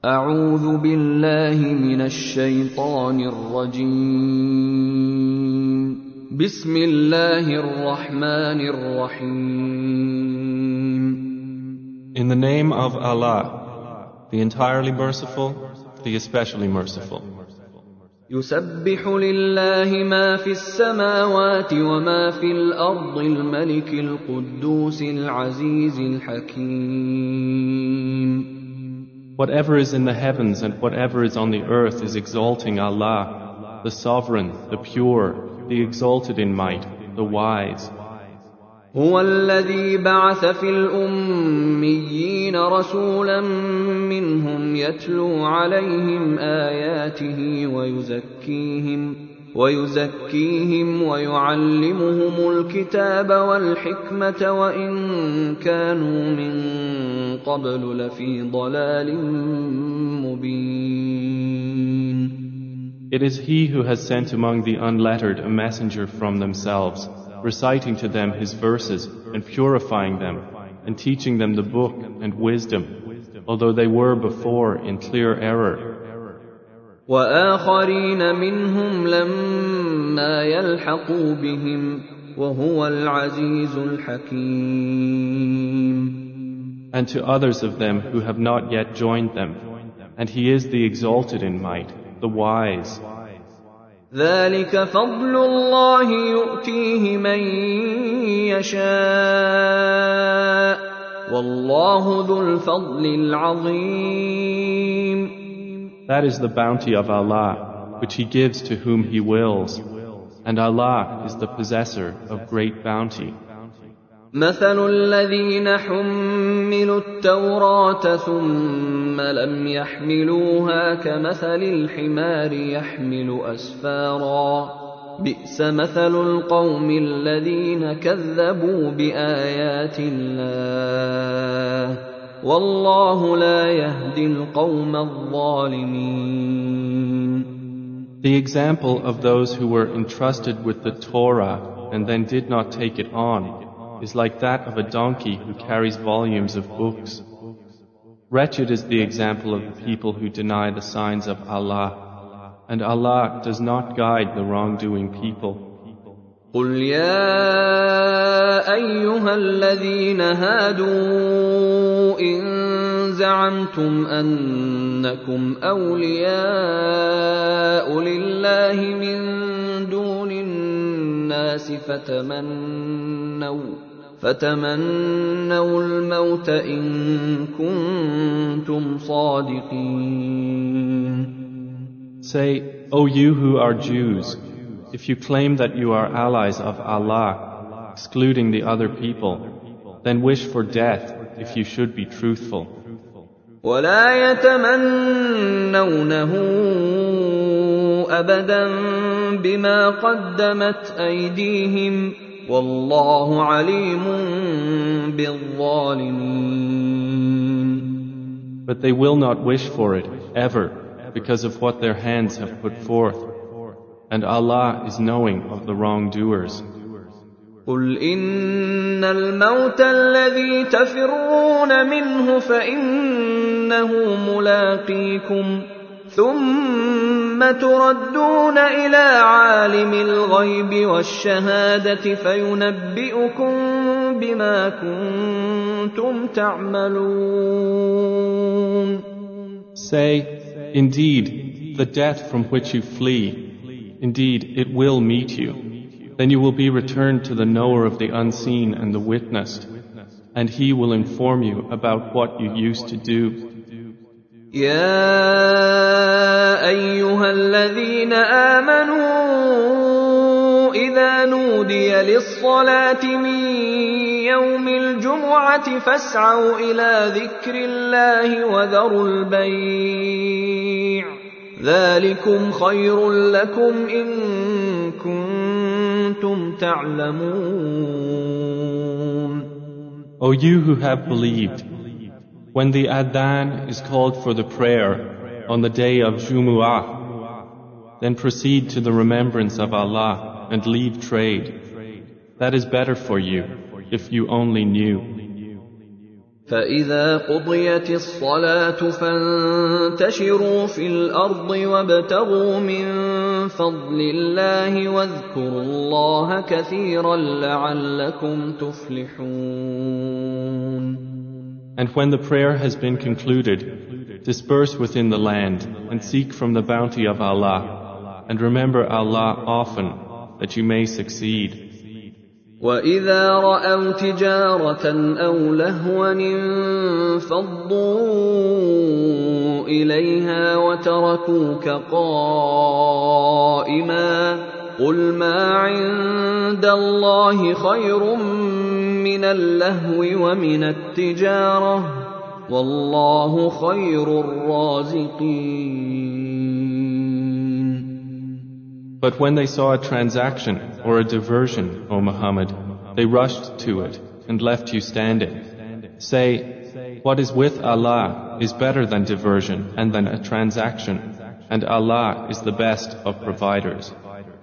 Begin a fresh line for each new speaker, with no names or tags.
أعوذ بالله من الشيطان الرجيم. بسم الله الرحمن الرحيم.
In the name of Allah, the entirely merciful, the especially merciful.
يسبح لله ما في السماوات وما في الأرض الملك القدوس العزيز الحكيم.
Whatever is in the heavens and whatever is on the earth is exalting Allah, the sovereign, the pure, the exalted in might, the wise.
هو الذي بعث في الأميين رسولا منهم يتلو عليهم آياته ويزكيهم ويعلمهم الكتاب والحكمة وإن كانوا من قبل لفي ضلال مبين.
It is He who has sent among the unlettered a messenger from themselves, reciting to them His verses and purifying them and teaching them the book and wisdom, although they were before in clear error.
وآخرين منهم لما يلحقوا بهم وهو العزيز الحكيم.
And to others of them who have not yet joined them, and He is the exalted in might, the wise.
ذلك فضل الله يؤتيه من يشاء والله ذو الفضل العظيم.
That is the bounty of Allah, which He gives to whom He wills, and Allah is the possessor of great bounty.
مثل الذين حملوا التوراة ثم لم يحملوها كمثل الحمار يحمل أسفارا بئس مثل القوم الذين كذبوا بآيات الله والله لا يهدي القوم الظالمين.
The example of those who were entrusted with the Torah and then did not take it on is like that of a donkey who carries volumes of books. Wretched is the example of the people who deny the signs of Allah, and Allah does not guide the wrongdoing people.
قل يا أيها الذين هادوا إن زعمتم أنكم أولياء لله من دون الناس فتمنوا الموت إن كنتم صادقين.
Say, O you who are Jews, if you claim that you are allies of Allah, excluding the other people, then wish for death if you should be truthful.
ولا يتمنونه أبدا بما قدمت أيديهم والله عليم بالظالمين.
But they will not wish for it ever because of what their hands have put forth, and Allah is knowing of the wrongdoers.
قل إن الموت الذي تفرون منه فإنه ملاقيكم ثم تردون إلى عالم الغيب والشهادة فينبئكم بما كنتم تعملون.
Say, indeed, the death from which you flee, indeed, it will meet you. Then you will be returned to the knower of the unseen and the witnessed, and he will inform you about what you used to do.
يا أيها الذين آمنوا إذا نودي للصلاة من يوم الجمعة فاسعوا إلى ذكر الله وذروا البيع ذلكم خير لكم إن كنتم تعلمون.
O you who have believed, when the adhan is called for the prayer on the day of Jumu'ah, then proceed to the remembrance of Allah and leave trade. That is better for you if you only knew.
فإذا قضيت الصلاة فانتشروا في الأرض وابتغوا من فضل الله واذكروا الله كثيرا لعلكم تفلحون.
And when the prayer has been concluded, disperse within the land and seek from the bounty of Allah, and remember Allah often that you may succeed.
وَإِذَا رَأَوْا تِجَارَةً أَوْ لَهْوًا انفَضُّوا إِلَيْهَا وَتَرَكُوكَ قَائِمًا قُلْ مَا عِندَ اللَّهِ خَيْرٌ مِّنَ اللَّهْوِ وَمِنَ التِّجَارَةِ وَاللَّهُ خَيْرُ الرَّازِقِينَ.
But when they saw a transaction or a diversion, O Muhammad, they rushed to it and left you standing. Say, what is with Allah is better than diversion and than a transaction, and Allah is the best of providers.